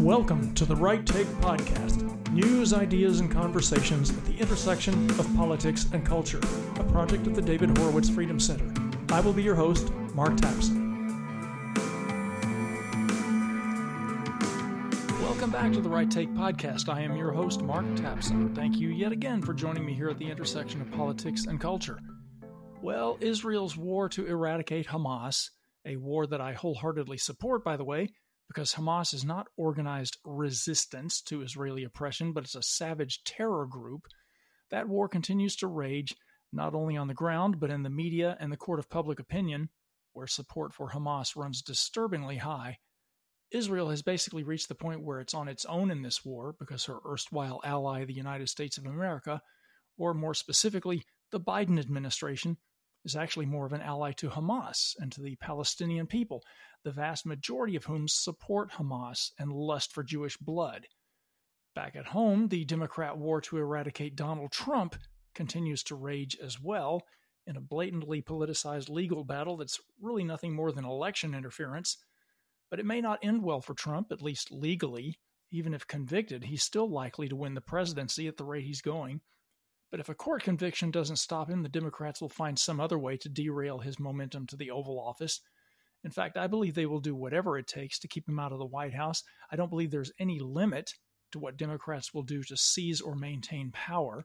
Welcome to the Right Take Podcast, news, ideas, and conversations at the intersection of politics and culture, a project of the David Horowitz Freedom Center. I will be your host, Mark Tapson. Welcome back to the Right Take Podcast. I am your host, Mark Tapson. Thank you yet again for joining me here at the intersection of politics and culture. Well, Israel's war to eradicate Hamas, a war that I wholeheartedly support, by the way, because Hamas is not organized resistance to Israeli oppression, but it's a savage terror group. That war continues to rage, not only on the ground, but in the media and the court of public opinion, where support for Hamas runs disturbingly high. Israel has basically reached the point where it's on its own in this war because her erstwhile ally, the United States of America, or more specifically, the Biden administration, is actually more of an ally to Hamas and to the Palestinian people, the vast majority of whom support Hamas and lust for Jewish blood. Back at home, the Democrat war to eradicate Donald Trump continues to rage as well in a blatantly politicized legal battle that's really nothing more than election interference. But it may not end well for Trump, at least legally. Even if convicted, he's still likely to win the presidency at the rate he's going. But if a court conviction doesn't stop him, the Democrats will find some other way to derail his momentum to the Oval Office. In fact, I believe they will do whatever it takes to keep him out of the White House. I don't believe there's any limit to what Democrats will do to seize or maintain power.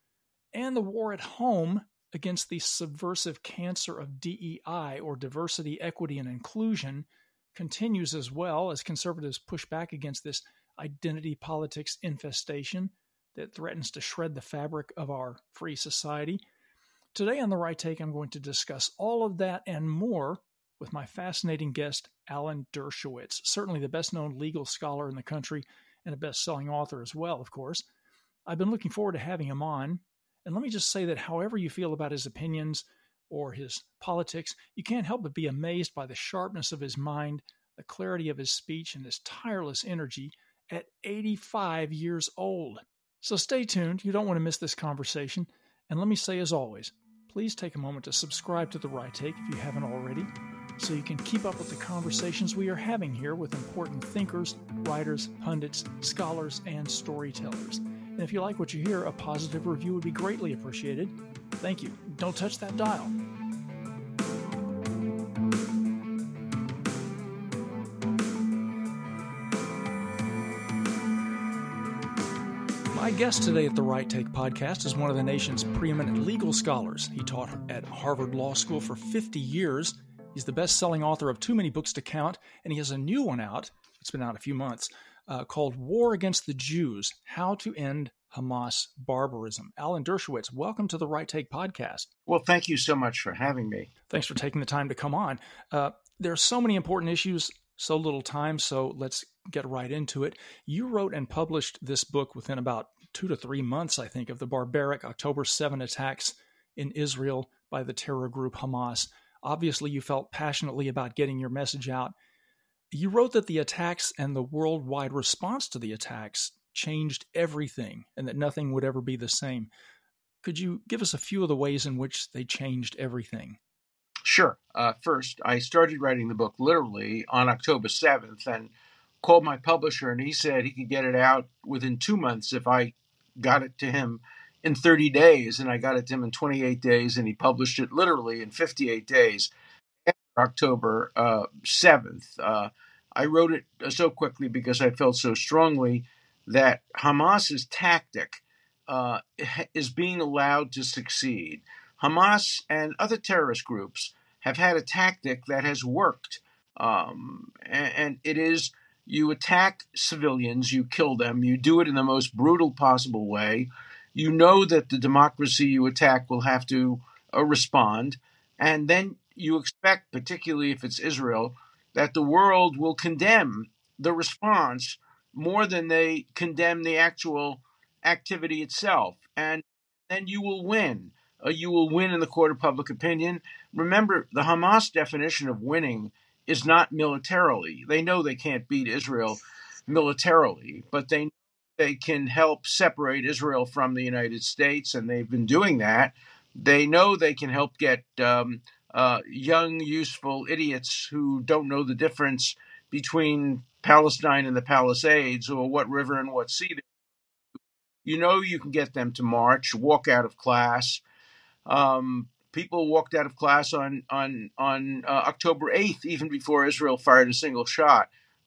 And the war at home against the subversive cancer of DEI, or diversity, equity, and inclusion, continues as well as conservatives push back against this identity politics infestation that threatens to shred the fabric of our free society. Today on The Right Take, I'm going to discuss all of that and more with my fascinating guest, Alan Dershowitz, certainly the best-known legal scholar in the country and a best-selling author as well, of course. I've been looking forward to having him on, and let me just say that however you feel about his opinions or his politics, you can't help but be amazed by the sharpness of his mind, the clarity of his speech, and his tireless energy at 85 years old. So stay tuned. You don't want to miss this conversation. And let me say, as always, please take a moment to subscribe to The Right Take if you haven't already, so you can keep up with the conversations we are having here with important thinkers, writers, pundits, scholars, and storytellers. And if you like what you hear, a positive review would be greatly appreciated. Thank you. Don't touch that dial. My guest today at the Right Take Podcast is one of the nation's preeminent legal scholars. He taught at Harvard Law School for 50 years. He's the best-selling author of Too Many Books to Count, and he has a new one out, it's been out a few months, called War Against the Jews, How to End Hamas Barbarism. Alan Dershowitz, welcome to the Right Take Podcast. Well, thank you so much for having me. Thanks for taking the time to come on. There are so many important issues, so little time, so let's get right into it. You wrote and published this book within about 2 to 3 months, I think, of the barbaric October 7 attacks in Israel by the terror group Hamas. Obviously, you felt passionately about getting your message out. You wrote that the attacks and the worldwide response to the attacks changed everything and that nothing would ever be the same. Could you give us a few of the ways in which they changed everything? Sure. First, I started writing the book literally on October 7th and called my publisher, and he said he could get it out within 2 months if I got it to him in 30 days, and I got it to him in 28 days, and he published it literally in 58 days after October 7th. I wrote it so quickly because I felt so strongly that Hamas's tactic is being allowed to succeed. Hamas and other terrorist groups have had a tactic that has worked, and it is you attack civilians, you kill them, you do it in the most brutal possible way. You know that the democracy you attack will have to respond, and then you expect, particularly if it's Israel, that the world will condemn the response more than they condemn the actual activity itself, and then you will win. You will win in the court of public opinion. Remember, the Hamas definition of winning is not militarily. They know they can't beat Israel militarily, but they can help separate Israel from the United States, and they've been doing that. They know they can help get young, useful idiots who don't know the difference between Palestine and the Palisades, or what river and what sea, you know you can get them to march, walk out of class. People walked out of class on October 8th, even before Israel fired a single shot.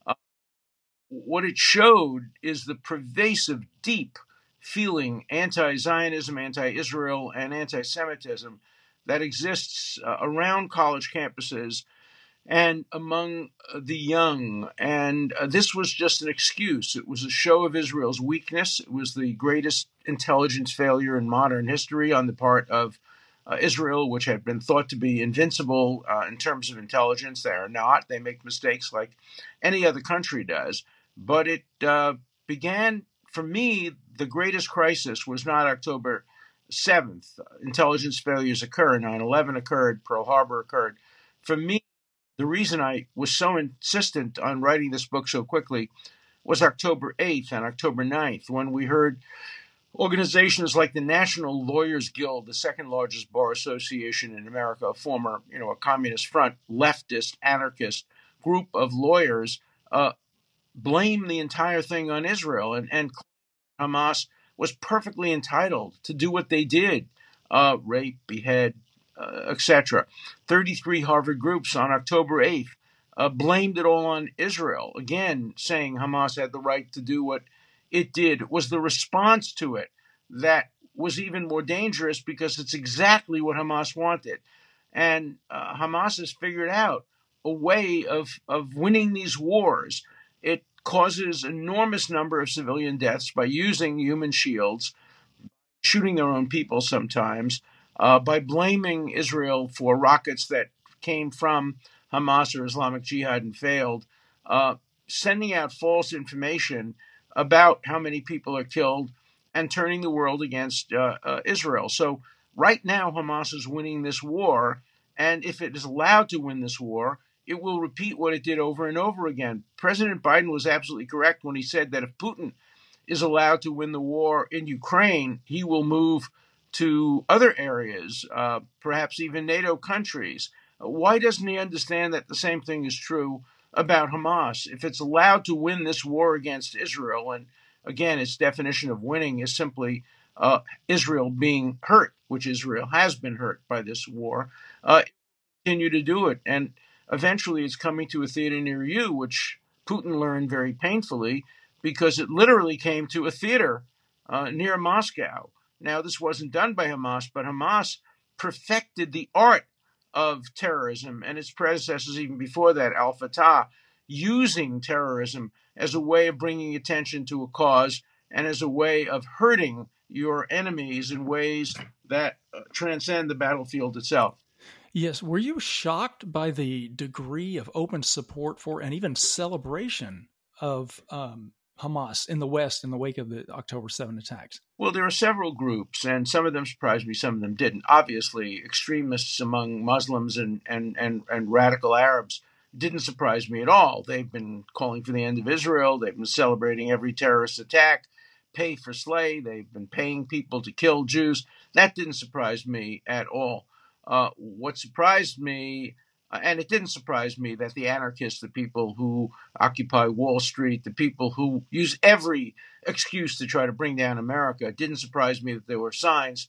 What it showed is the pervasive, deep feeling anti-Zionism, anti-Israel, and anti-Semitism that exists around college campuses and among the young. And this was just an excuse. It was a show of Israel's weakness. It was the greatest intelligence failure in modern history on the part of Israel, which had been thought to be invincible in terms of intelligence. They are not. They make mistakes like any other country does. But it began, for me, the greatest crisis was not October 7th. Intelligence failures occur. 9/11 occurred. Pearl Harbor occurred. For me, the reason I was so insistent on writing this book so quickly was October 8th and October 9th, when we heard organizations like the National Lawyers Guild, the second largest bar association in America, a former, a communist front, leftist, anarchist group of lawyers, blame the entire thing on Israel and Hamas was perfectly entitled to do what they did, rape, behead, etc. 33 Harvard groups on October 8th blamed it all on Israel, again saying Hamas had the right to do what it did. It was the response to it that was even more dangerous, because it's exactly what Hamas wanted. And Hamas has figured out a way of winning these wars. It causes enormous number of civilian deaths by using human shields, shooting their own people sometimes, by blaming Israel for rockets that came from Hamas or Islamic Jihad and failed, sending out false information about how many people are killed, and turning the world against Israel. So right now, Hamas is winning this war, and if it is allowed to win this war, it will repeat what it did over and over again. President Biden was absolutely correct when he said that if Putin is allowed to win the war in Ukraine, he will move to other areas, perhaps even NATO countries. Why doesn't he understand that the same thing is true about Hamas? If it's allowed to win this war against Israel, and again, its definition of winning is simply Israel being hurt, which Israel has been hurt by this war, continue to do it. And eventually it's coming to a theater near you, which Putin learned very painfully, because it literally came to a theater near Moscow. Now, this wasn't done by Hamas, but Hamas perfected the art of terrorism, and its predecessors even before that, al-Fatah, using terrorism as a way of bringing attention to a cause and as a way of hurting your enemies in ways that transcend the battlefield itself. Yes. Were you shocked by the degree of open support for and even celebration of Hamas in the West in the wake of the October 7 attacks? Well, there are several groups, and some of them surprised me, some of them didn't. Obviously, extremists among Muslims and radical Arabs didn't surprise me at all. They've been calling for the end of Israel. They've been celebrating every terrorist attack, pay for slay. They've been paying people to kill Jews. That didn't surprise me at all. What surprised me, and it didn't surprise me, that the anarchists, the people who occupy Wall Street, the people who use every excuse to try to bring down America, it didn't surprise me that there were signs,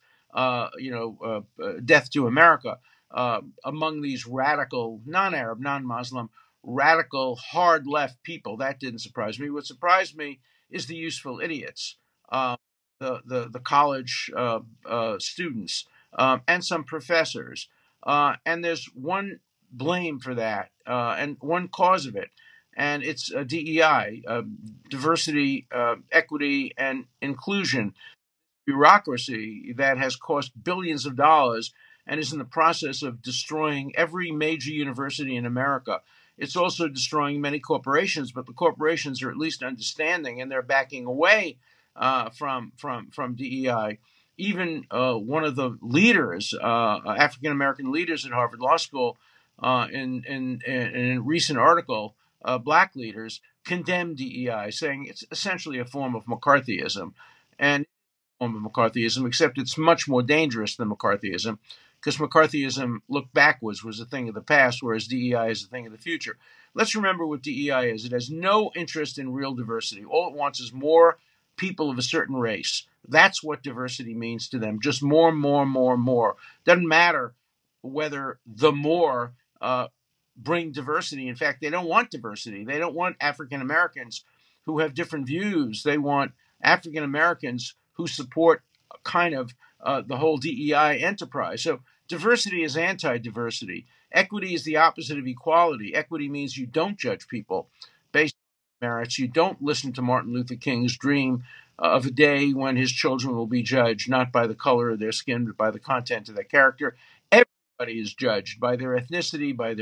death to America, among these radical, non-Arab, non-Muslim, radical, hard left people. That didn't surprise me. What surprised me is the useful idiots, the college students, and some professors. And there's one blame for that, and one cause of it, and it's DEI, diversity, equity, and inclusion bureaucracy that has cost billions of dollars and is in the process of destroying every major university in America. It's also destroying many corporations, but the corporations are at least understanding, and they're backing away from DEI. Even one of the leaders, African American leaders at Harvard Law School, in a recent article, black leaders condemned DEI, saying it's essentially a form of McCarthyism, and form of McCarthyism, except it's much more dangerous than McCarthyism, because McCarthyism looked backwards, was a thing of the past, whereas DEI is a thing of the future. Let's remember what DEI is. It has no interest in real diversity. All it wants is more people of a certain race. That's what diversity means to them. Just more, more, more, more. Doesn't matter whether the more bring diversity. In fact, they don't want diversity. They don't want African Americans who have different views. They want African Americans who support kind of the whole DEI enterprise. So diversity is anti-diversity. Equity is the opposite of equality. Equity means you don't judge people based on merits. You don't listen to Martin Luther King's dream of a day when his children will be judged not by the color of their skin, but by the content of their character. Everybody is judged by their ethnicity, by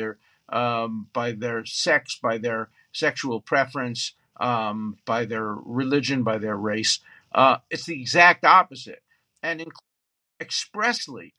their sex, by their sexual preference, by their religion, by their race. It's the exact opposite. And expressly,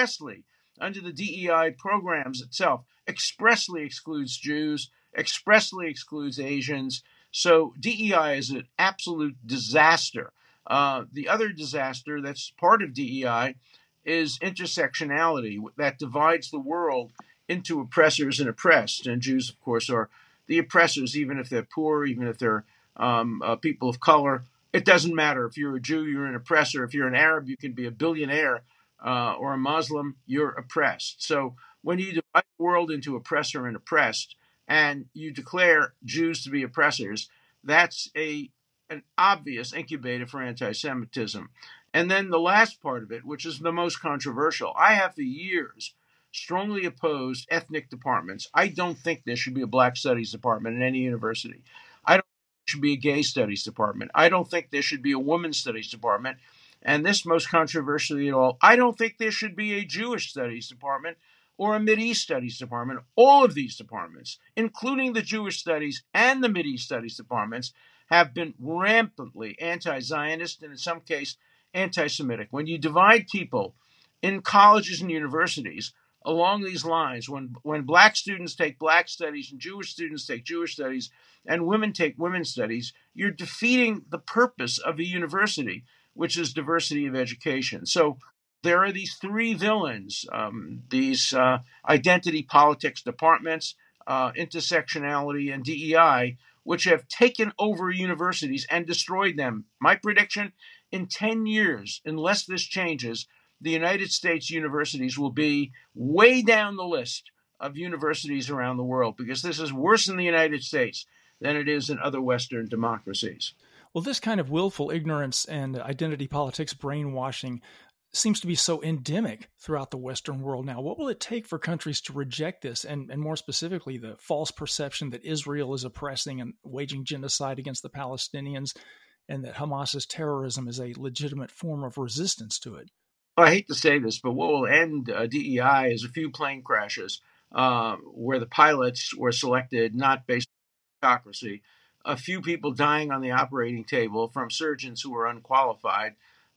under the DEI programs itself, expressly excludes Jews, expressly excludes Asians. So DEI is an absolute disaster. The other disaster that's part of DEI is intersectionality that divides the world into oppressors and oppressed. And Jews, of course, are the oppressors, even if they're poor, even if they're people of color. It doesn't matter. If you're a Jew, you're an oppressor. If you're an Arab, you can be a billionaire, or a Muslim, you're oppressed. So when you divide the world into oppressor and oppressed, and you declare Jews to be oppressors, that's an obvious incubator for anti-Semitism. And then the last part of it, which is the most controversial, I have for years strongly opposed ethnic departments. I don't think there should be a Black Studies department in any university. I don't think there should be a Gay Studies department. I don't think there should be a Women's Studies department. And this most controversially of all, I don't think there should be a Jewish Studies department or a Mideast Studies department. All of these departments, including the Jewish Studies and the Mideast Studies departments, have been rampantly anti-Zionist and in some case anti-Semitic. When you divide people in colleges and universities along these lines, when Black students take Black studies and Jewish students take Jewish studies and women take women's studies, you're defeating the purpose of a university, which is diversity of education. So there are these three villains, these identity politics departments, intersectionality, and DEI, which have taken over universities and destroyed them. My prediction, in 10 years, unless this changes, the United States universities will be way down the list of universities around the world, because this is worse in the United States than it is in other Western democracies. Well, this kind of willful ignorance and identity politics brainwashing seems to be so endemic throughout the Western world now. What will it take for countries to reject this, and more specifically, the false perception that Israel is oppressing and waging genocide against the Palestinians, and that Hamas's terrorism is a legitimate form of resistance to it? Well, I hate to say this, but what will end DEI is a few plane crashes where the pilots were selected not based on meritocracy, a few people dying on the operating table from surgeons who were unqualified.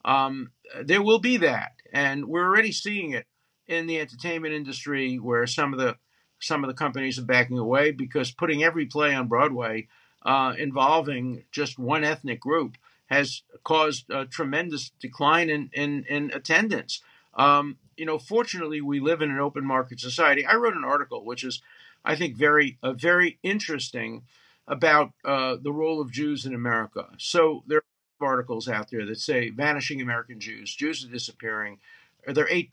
There will be that, and we're already seeing it in the entertainment industry, where some of the companies are backing away because putting every play on Broadway involving just one ethnic group has caused a tremendous decline in attendance. Fortunately, we live in an open market society. I wrote an article, which is, I think, very interesting, about the role of Jews in America. So there are articles out there that say vanishing American Jews. Jews are disappearing. They're 8%,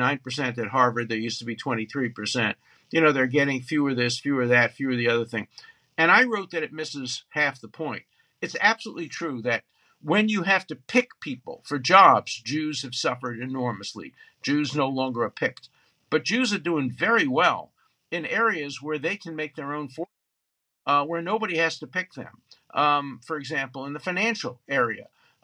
9% at Harvard. They used to be 23%. They're getting fewer this, fewer that, fewer the other thing. And I wrote that it misses half the point. It's absolutely true that when you have to pick people for jobs, Jews have suffered enormously. Jews no longer are picked. But Jews are doing very well in areas where they can make their own fortune, where nobody has to pick them. For example, in the financial area,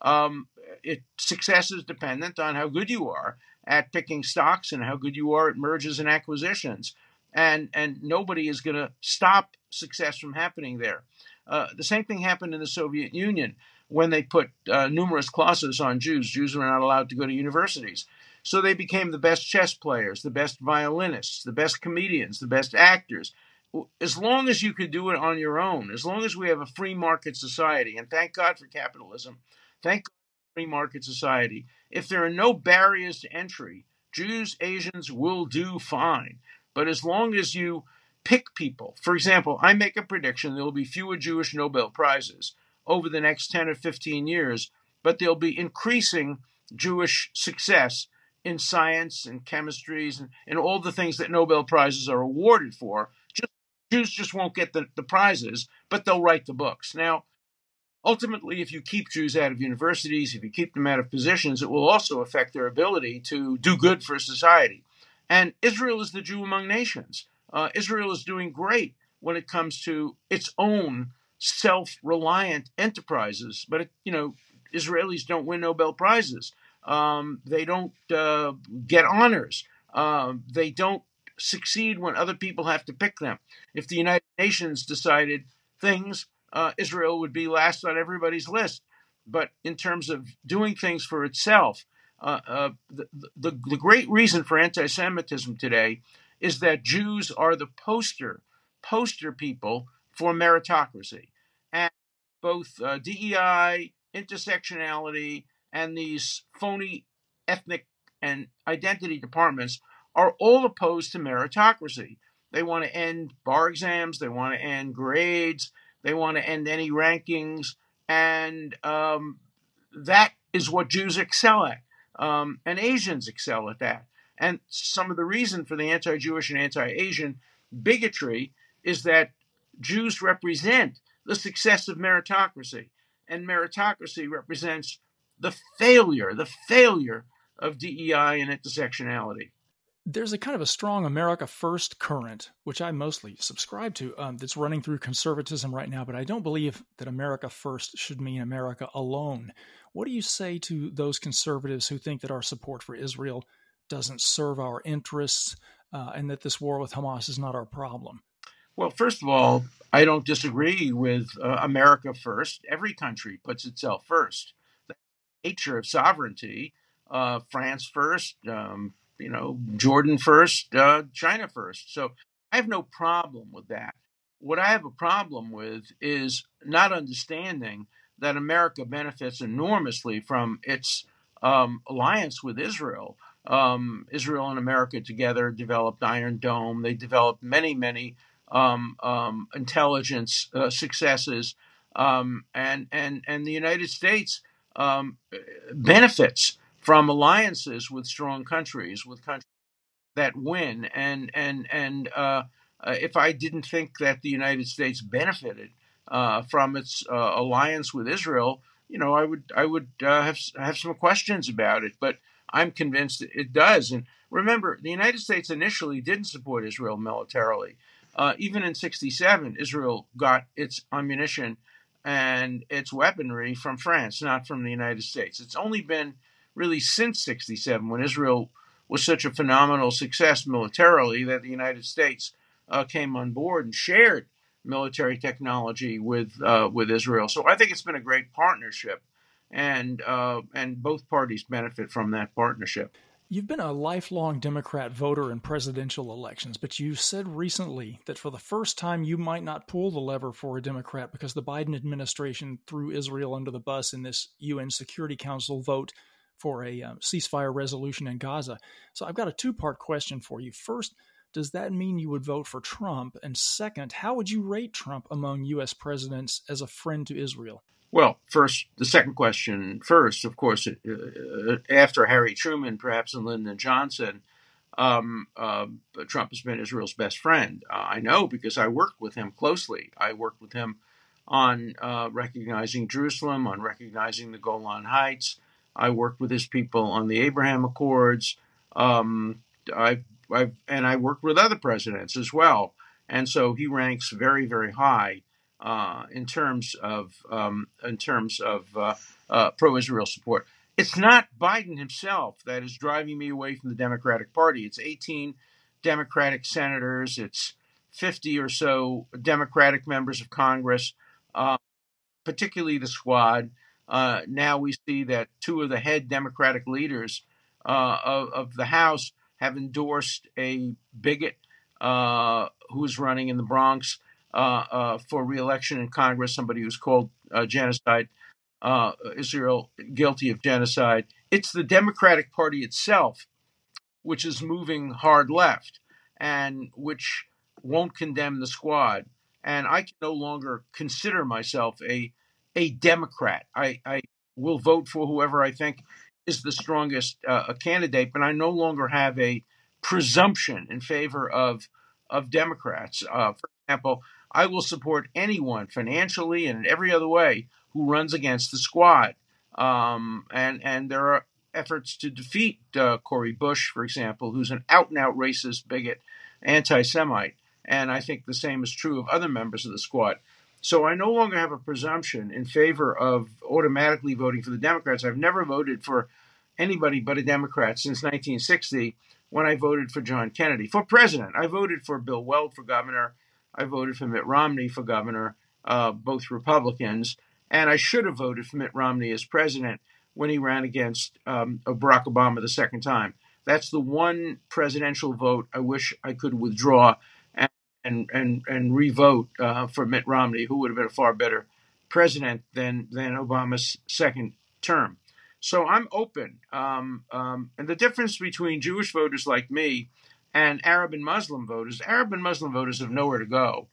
success is dependent on how good you are at picking stocks and how good you are at mergers and acquisitions. And nobody is going to stop success from happening there. The same thing happened in the Soviet Union when they put numerous clauses on Jews. Jews were not allowed to go to universities. So they became the best chess players, the best violinists, the best comedians, the best actors. As long as you could do it on your own, as long as we have a free market society, and thank God for capitalism, thank God for free market society, if there are no barriers to entry, Jews, Asians will do fine. But as long as you pick people, for example, I make a prediction there will be fewer Jewish Nobel Prizes over the next 10 or 15 years, but there'll be increasing Jewish success in science and chemistries and all the things that Nobel Prizes are awarded for. Jews just won't get the prizes, but they'll write the books. Now, ultimately, if you keep Jews out of universities, if you keep them out of positions, it will also affect their ability to do good for society. And Israel is the Jew among nations. Israel is doing great when it comes to its own self-reliant enterprises. But, Israelis don't win Nobel Prizes. They don't get honors. They don't succeed when other people have to pick them. If the United Nations decided things, Israel would be last on everybody's list. But in terms of doing things for itself, the great reason for anti-Semitism today is that Jews are the poster people for meritocracy. And both DEI, intersectionality, and these phony ethnic and identity departments are all opposed to meritocracy. They want to end bar exams. They want to end grades. They want to end any rankings. And that is what Jews excel at. And Asians excel at that. And some of the reason for the anti-Jewish and anti-Asian bigotry is that Jews represent the success of meritocracy. And meritocracy represents the failure of DEI and intersectionality. There's a kind of a strong America First current, which I mostly subscribe to, that's running through conservatism right now, but I don't believe that America First should mean America alone. What do you say to those conservatives who think that our support for Israel doesn't serve our interests and that this war with Hamas is not our problem? Well, first of all, I don't disagree with America First. Every country puts itself first. The nature of sovereignty, France first, Jordan first, China first. So I have no problem with that. What I have a problem with is not understanding that America benefits enormously from its alliance with Israel. Israel and America together developed Iron Dome. They developed many intelligence successes, and the United States benefits from alliances with strong countries, with countries that win. And if I didn't think that the United States benefited from its alliance with Israel, I would have some questions about it. But I'm convinced it does. And remember, the United States initially didn't support Israel militarily. Even in '67, Israel got its ammunition and its weaponry from France, not from the United States. It's only been really since '67, when Israel was such a phenomenal success militarily, that the United States came on board and shared military technology with Israel. So I think it's been a great partnership, and both parties benefit from that partnership. You've been a lifelong Democrat voter in presidential elections, but you said recently that for the first time you might not pull the lever for a Democrat because the Biden administration threw Israel under the bus in this UN Security Council vote for a ceasefire resolution in Gaza. So I've got a two-part question for you. First, does that mean you would vote for Trump? And second, how would you rate Trump among U.S. presidents as a friend to Israel? Well, first, the second question first, of course, after Harry Truman, perhaps, and Lyndon Johnson, Trump has been Israel's best friend. I know because I worked with him closely. I worked with him on recognizing Jerusalem, on recognizing the Golan Heights. I worked with his people on the Abraham Accords. I worked with other presidents as well. And so he ranks very, very high in terms of pro-Israel support. It's not Biden himself that is driving me away from the Democratic Party. It's 18 Democratic senators. It's 50 or so Democratic members of Congress, particularly the Squad. Now we see that two of the head Democratic leaders of the House have endorsed a bigot who is running in the Bronx for re-election in Congress, somebody who's called genocide, Israel guilty of genocide. It's the Democratic Party itself which is moving hard left and which won't condemn the Squad. And I can no longer consider myself a Democrat. I will vote for whoever I think is the strongest candidate, but I no longer have a presumption in favor of Democrats. For example, I will support anyone financially and in every other way who runs against the Squad. And there are efforts to defeat Cori Bush, for example, who's an out-and-out racist, bigot, anti-Semite. And I think the same is true of other members of the Squad. So I no longer have a presumption in favor of automatically voting for the Democrats. I've never voted for anybody but a Democrat since 1960 when I voted for John Kennedy. For president, I voted for Bill Weld for governor. I voted for Mitt Romney for governor, both Republicans. And I should have voted for Mitt Romney as president when he ran against Barack Obama the second time. That's the one presidential vote I wish I could withdraw and re-vote for Mitt Romney, who would have been a far better president than Obama's second term. So I'm open. And the difference between Jewish voters like me and Arab and Muslim voters have nowhere to go.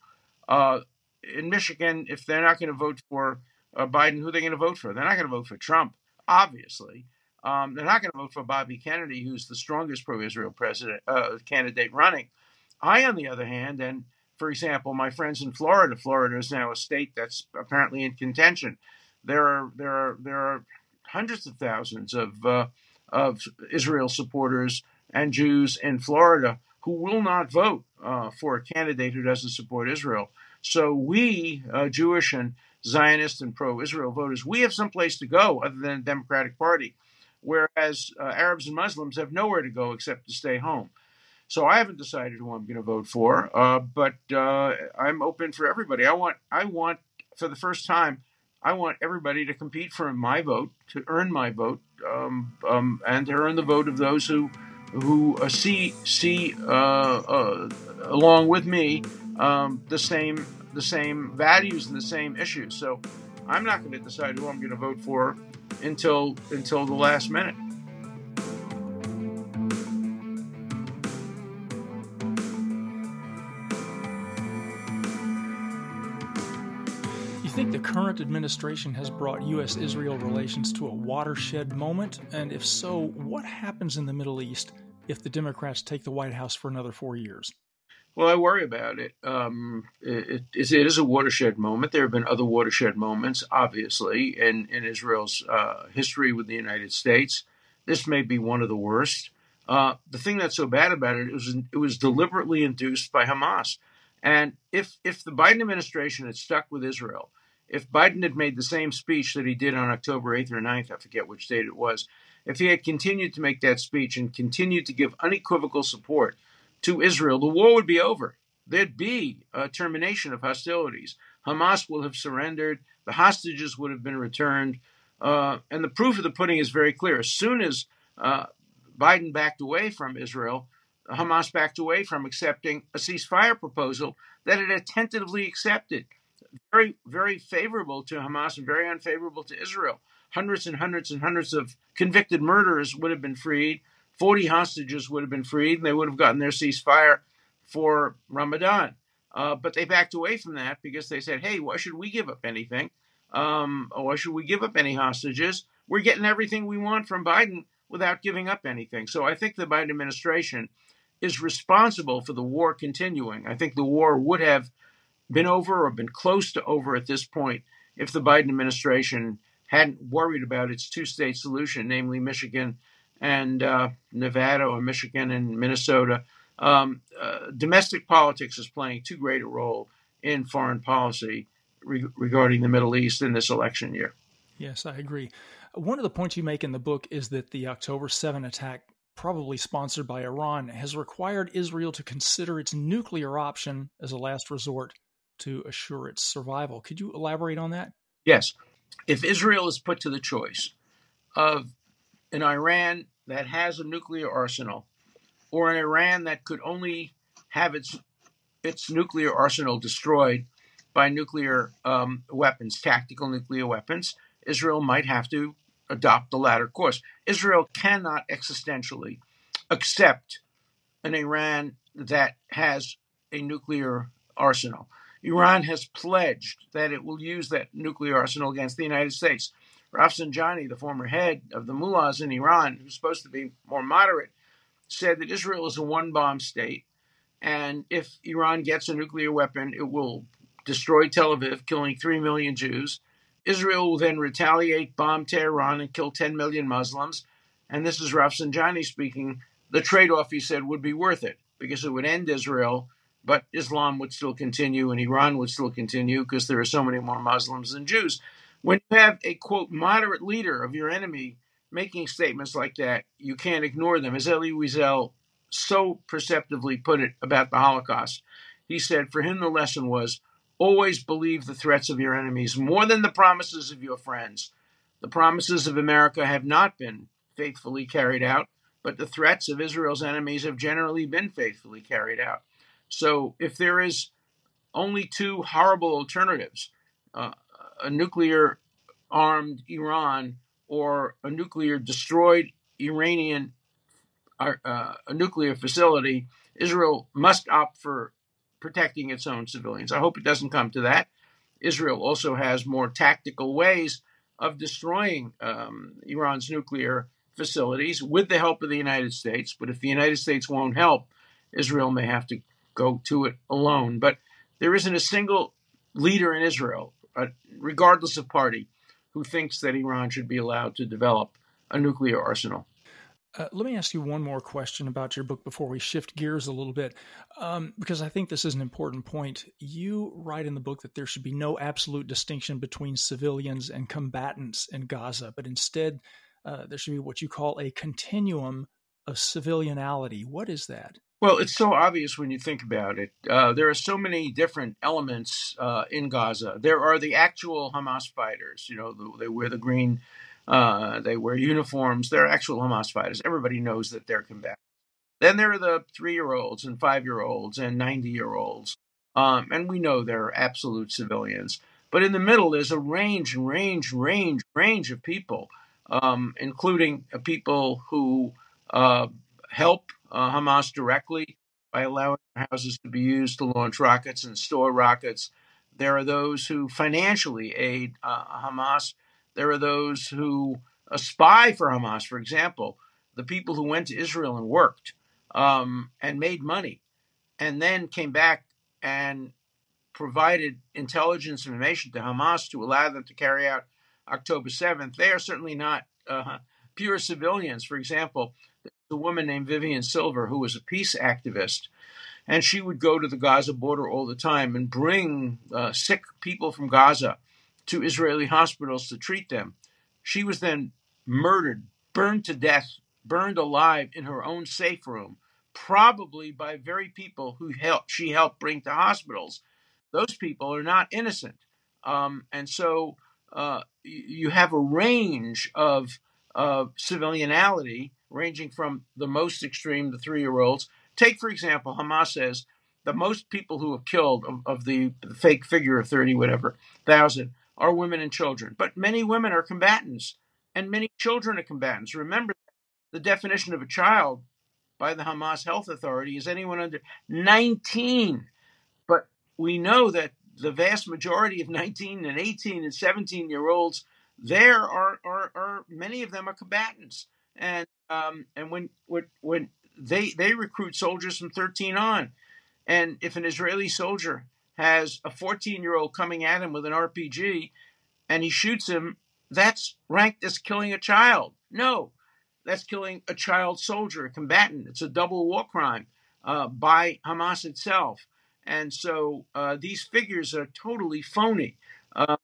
In Michigan, if they're not going to vote for Biden, who are they going to vote for? They're not going to vote for Trump, obviously. They're not going to vote for Bobby Kennedy, who's the strongest pro-Israel candidate running. I, on the other hand, and for example, my friends in Florida is now a state that's apparently in contention. There are hundreds of thousands of Israel supporters and Jews in Florida who will not vote for a candidate who doesn't support Israel. So we, Jewish and Zionist and pro-Israel voters, we have someplace to go other than the Democratic Party, whereas Arabs and Muslims have nowhere to go except to stay home. So I haven't decided who I'm going to vote for, but I'm open for everybody. I want, for the first time, I want everybody to compete for my vote, to earn my vote, and to earn the vote of those who see along with me the same values and the same issues. So I'm not going to decide who I'm going to vote for until the last minute. You think the current administration has brought U.S.-Israel relations to a watershed moment? And if so, what happens in the Middle East if the Democrats take the White House for another 4 years? Well, I worry about it. It is a watershed moment. There have been other watershed moments, obviously, in Israel's history with the United States. This may be one of the worst. The thing that's so bad about it was deliberately induced by Hamas. And if the Biden administration had stuck with Israel, if Biden had made the same speech that he did on October 8th or 9th, I forget which date it was, if he had continued to make that speech and continued to give unequivocal support to Israel, the war would be over. There'd be a termination of hostilities. Hamas will have surrendered. The hostages would have been returned. And the proof of the pudding is very clear. As soon as Biden backed away from Israel, Hamas backed away from accepting a ceasefire proposal that it had tentatively accepted. Very, very favorable to Hamas and very unfavorable to Israel. Hundreds and hundreds and hundreds of convicted murderers would have been freed. 40 hostages would have been freed, and they would have gotten their ceasefire for Ramadan. But they backed away from that because they said, hey, why should we give up anything? Why should we give up any hostages? We're getting everything we want from Biden without giving up anything. So I think the Biden administration is responsible for the war continuing. I think the war would have been over or been close to over at this point if the Biden administration hadn't worried about its two-state solution, namely Michigan and Nevada, or Michigan and Minnesota. Domestic politics is playing too great a role in foreign policy regarding the Middle East in this election year. Yes, I agree. One of the points you make in the book is that the October 7 attack, probably sponsored by Iran, has required Israel to consider its nuclear option as a last resort to assure its survival. Could you elaborate on that? Yes. If Israel is put to the choice of an Iran that has a nuclear arsenal, or an Iran that could only have its nuclear arsenal destroyed by nuclear weapons, tactical nuclear weapons, Israel might have to adopt the latter course. Israel cannot existentially accept an Iran that has a nuclear arsenal. Iran has pledged that it will use that nuclear arsenal against the United States. Rafsanjani, the former head of the mullahs in Iran, who's supposed to be more moderate, said that Israel is a one-bomb state, and if Iran gets a nuclear weapon, it will destroy Tel Aviv, killing 3 million Jews. Israel will then retaliate, bomb Tehran, and kill 10 million Muslims. And this is Rafsanjani speaking. The trade-off, he said, would be worth it because it would end Israel, but Islam would still continue and Iran would still continue because there are so many more Muslims than Jews. When you have a, quote, moderate leader of your enemy making statements like that, you can't ignore them. As Elie Wiesel so perceptively put it about the Holocaust, he said for him the lesson was, always believe the threats of your enemies more than the promises of your friends. The promises of America have not been faithfully carried out, but the threats of Israel's enemies have generally been faithfully carried out. So if there is only two horrible alternatives, a nuclear-armed Iran or a nuclear-destroyed Iranian a nuclear facility, Israel must opt for protecting its own civilians. I hope it doesn't come to that. Israel also has more tactical ways of destroying Iran's nuclear facilities with the help of the United States. But if the United States won't help, Israel may have to go to it alone. But there isn't a single leader in Israel, regardless of party, who thinks that Iran should be allowed to develop a nuclear arsenal. Let me ask you one more question about your book before we shift gears a little bit, because I think this is an important point. You write in the book that there should be no absolute distinction between civilians and combatants in Gaza, but instead there should be what you call a continuum of civilianality. What is that? Well, it's so obvious when you think about it. There are so many different elements in Gaza. There are the actual Hamas fighters. You know, they wear the green. They wear uniforms. They're actual Hamas fighters. Everybody knows that they're combatants. Then there are the 3-year-olds and 5-year-olds and 90-year-olds. And we know they're absolute civilians. But in the middle, there's a range of people, including people who help Hamas directly by allowing their houses to be used to launch rockets and store rockets. There are those who financially aid Hamas. There are those who spy for Hamas, for example, the people who went to Israel and worked and made money and then came back and provided intelligence information to Hamas to allow them to carry out October 7th. They are certainly not pure civilians. For example, there's a woman named Vivian Silver who was a peace activist, and she would go to the Gaza border all the time and bring sick people from Gaza to Israeli hospitals to treat them. She was then murdered, burned to death, burned alive in her own safe room, probably by very people who she helped bring to hospitals. Those people are not innocent. And so you have a range of civilianality, ranging from the most extreme, the 3-year-olds. Take, for example, Hamas says the most people who have killed of the fake figure of 30, whatever, thousand, are women and children. But many women are combatants, and many children are combatants. Remember, the definition of a child by the Hamas Health Authority is anyone under 19. But we know that the vast majority of 19 and 18 and 17-year-olds, there are many of them are combatants. And when they recruit soldiers from 13 on, and if an Israeli soldier has a 14-year-old coming at him with an RPG and he shoots him, that's ranked as killing a child. No, that's killing a child soldier, a combatant. It's a double war crime by Hamas itself. And so these figures are totally phony. A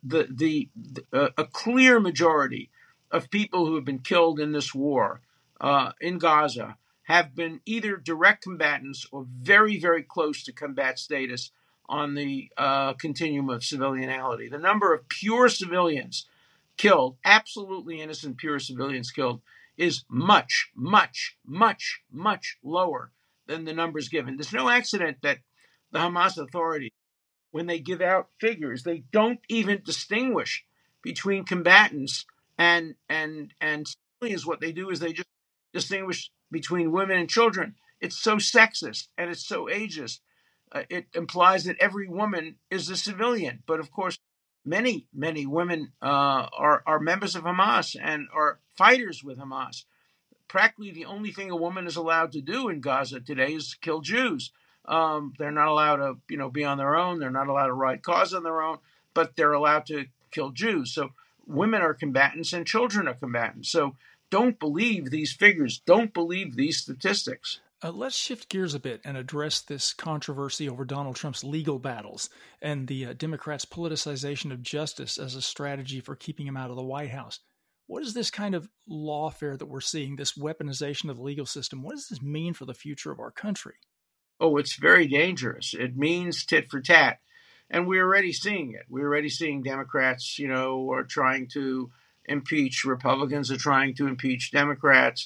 clear majority of people who have been killed in this war in Gaza have been either direct combatants or very, very close to combat status on the continuum of civilianality. The number of pure civilians killed, absolutely innocent pure civilians killed, is much, much, much, much lower than the numbers given. There's no accident that the Hamas Authority, when they give out figures, they don't even distinguish between combatants and civilians. What they do is they just distinguish between women and children. It's so sexist and it's so ageist. It implies that every woman is a civilian. But of course, many women are members of Hamas and are fighters with Hamas. Practically the only thing a woman is allowed to do in Gaza today is kill Jews. They're not allowed to, be on their own. They're not allowed to ride cars on their own, but they're allowed to kill Jews. So women are combatants and children are combatants. So don't believe these figures. Don't believe these statistics. Let's shift gears a bit and address this controversy over Donald Trump's legal battles and the Democrats' politicization of justice as a strategy for keeping him out of the White House. What is this kind of lawfare that we're seeing, this weaponization of the legal system? What does this mean for the future of our country? Oh, it's very dangerous. It means tit for tat. And we're already seeing it. We're already seeing Democrats, are trying to impeach. Republicans are trying to impeach Democrats.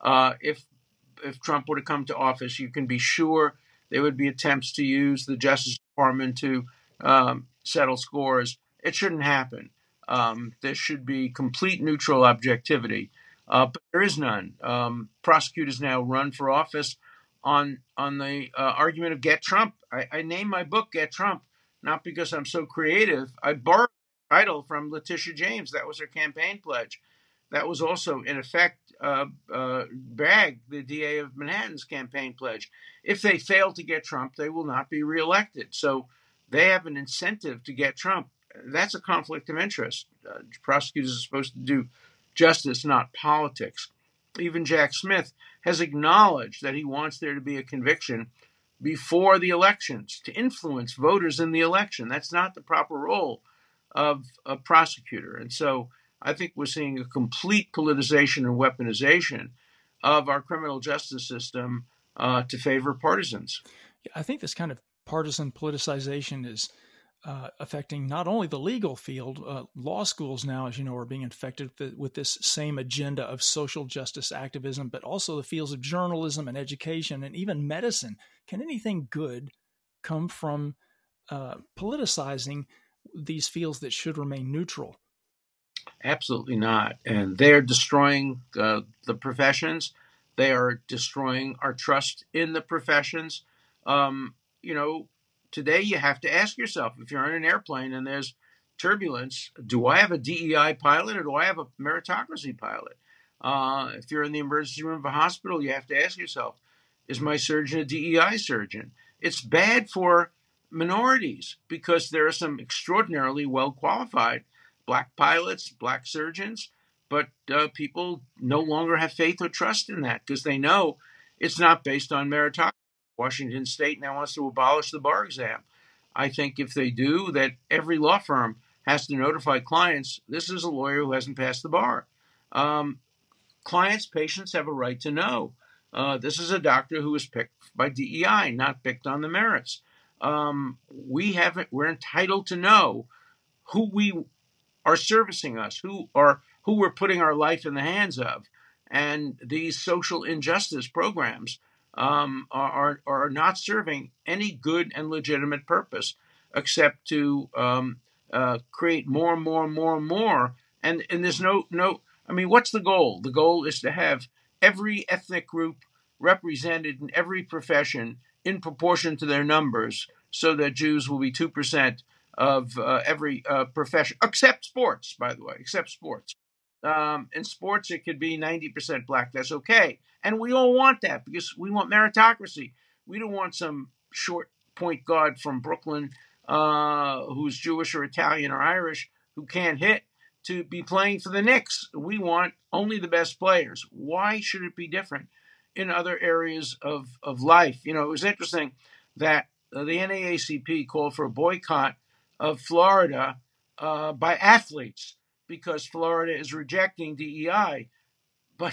If Trump were to come to office, you can be sure there would be attempts to use the Justice Department to settle scores. It shouldn't happen. There should be complete neutral objectivity, but there is none. Prosecutors now run for office on the argument of Get Trump. I named my book Get Trump, not because I'm so creative. I borrowed the title from Letitia James. That was her campaign pledge. That was also, in effect, Bragg, the DA of Manhattan's campaign pledge. If they fail to get Trump, they will not be reelected. So they have an incentive to get Trump. That's a conflict of interest. Prosecutors are supposed to do justice, not politics. Even Jack Smith has acknowledged that he wants there to be a conviction before the elections to influence voters in the election. That's not the proper role of a prosecutor. And so I think we're seeing a complete politicization and weaponization of our criminal justice system to favor partisans. Yeah, I think this kind of partisan politicization is affecting not only the legal field. Law schools now, as you know, are being infected with this same agenda of social justice activism, but also the fields of journalism and education and even medicine. Can anything good come from politicizing these fields that should remain neutral? Absolutely not. And they're destroying the professions. They are destroying our trust in the professions. Today you have to ask yourself, if you're on an airplane and there's turbulence, do I have a DEI pilot or do I have a meritocracy pilot? If you're in the emergency room of a hospital, you have to ask yourself, is my surgeon a DEI surgeon? It's bad for minorities because there are some extraordinarily well-qualified Black pilots, Black surgeons, but people no longer have faith or trust in that because they know it's not based on meritocracy. Washington State now wants to abolish the bar exam. I think if they do, that every law firm has to notify clients, this is a lawyer who hasn't passed the bar. Clients, patients have a right to know. This is a doctor who was picked by DEI, not picked on the merits. We're entitled to know who we are servicing us, who we're putting our life in the hands of. And these social injustice programs are not serving any good and legitimate purpose except to create more and more and more and more. And there's what's the goal? The goal is to have every ethnic group represented in every profession in proportion to their numbers so that Jews will be 2% of every profession, except sports, by the way, except sports. In sports, it could be 90% Black. That's okay. And we all want that because we want meritocracy. We don't want some short point guard from Brooklyn who's Jewish or Italian or Irish who can't hit to be playing for the Knicks. We want only the best players. Why should it be different in other areas of life? It was interesting that the NAACP called for a boycott of Florida by athletes because Florida is rejecting DEI. But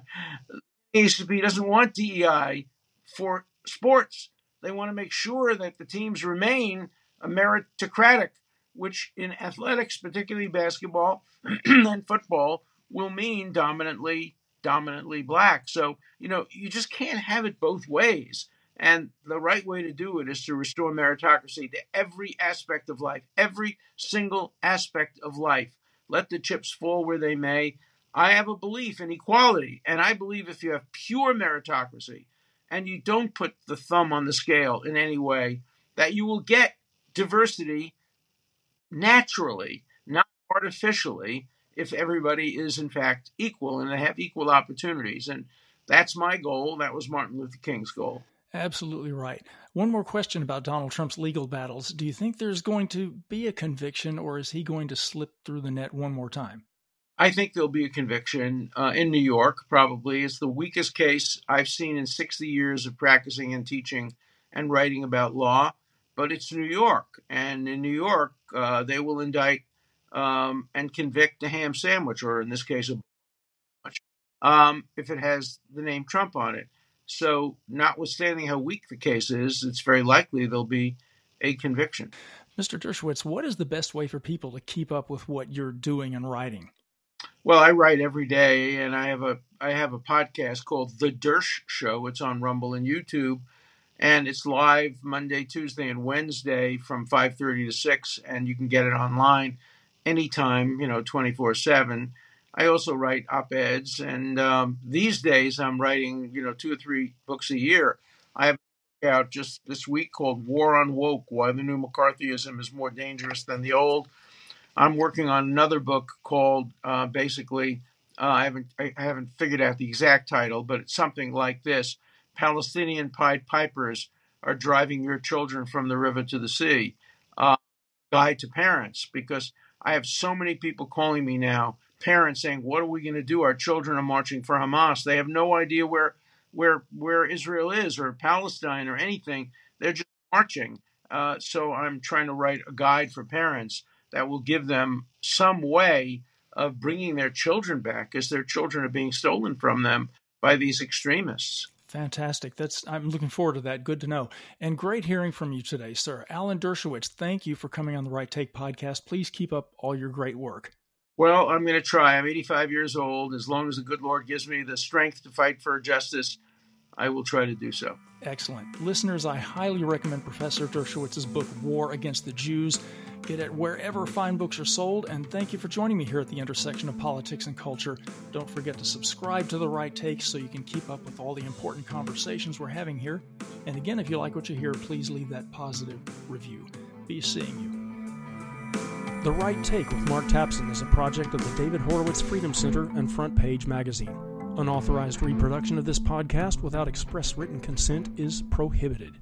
NAACP doesn't want DEI for sports. They want to make sure that the teams remain meritocratic, which in athletics, particularly basketball and football, will mean dominantly Black. So, you just can't have it both ways. And the right way to do it is to restore meritocracy to every aspect of life, every single aspect of life. Let the chips fall where they may. I have a belief in equality, and I believe if you have pure meritocracy and you don't put the thumb on the scale in any way, that you will get diversity naturally, not artificially, if everybody is in fact equal and they have equal opportunities. And that's my goal. That was Martin Luther King's goal. Absolutely right. One more question about Donald Trump's legal battles. Do you think there's going to be a conviction, or is he going to slip through the net one more time? I think there'll be a conviction in New York, probably. It's the weakest case I've seen in 60 years of practicing and teaching and writing about law, but it's New York. And in New York, they will indict and convict a ham sandwich, or in this case, a sandwich, if it has the name Trump on it. So notwithstanding how weak the case is, it's very likely there'll be a conviction. Mr. Dershowitz, what is the best way for people to keep up with what you're doing and writing? Well, I write every day, and I have a podcast called The Dersh Show. It's on Rumble and YouTube, and it's live Monday, Tuesday, and Wednesday from 5:30 to 6, and you can get it online anytime, 24/7. I also write op-eds, and these days I'm writing, 2 or 3 books a year. I have a book out just this week called War on Woke: Why the New McCarthyism is More Dangerous Than the Old. I'm working on another book called I haven't figured out the exact title, but it's something like this: Palestinian Pied Pipers are driving your children from the river to the sea. Guide to parents, because I have so many people calling me now, parents saying, what are we going to do? Our children are marching for Hamas. They have no idea where Israel is or Palestine or anything. They're just marching. So I'm trying to write a guide for parents that will give them some way of bringing their children back, as their children are being stolen from them by these extremists. Fantastic. I'm looking forward to that. Good to know. And great hearing from you today, sir. Alan Dershowitz, thank you for coming on the Right Take podcast. Please keep up all your great work. Well, I'm going to try. I'm 85 years old. As long as the good Lord gives me the strength to fight for justice, I will try to do so. Excellent. Listeners, I highly recommend Professor Dershowitz's book, War Against the Jews. Get it wherever fine books are sold, and thank you for joining me here at the intersection of politics and culture. Don't forget to subscribe to The Right Take so you can keep up with all the important conversations we're having here. And again, if you like what you hear, please leave that positive review. Be seeing you. The Right Take with Mark Tapson is a project of the David Horowitz Freedom Center and Front Page Magazine. Unauthorized reproduction of this podcast without express written consent is prohibited.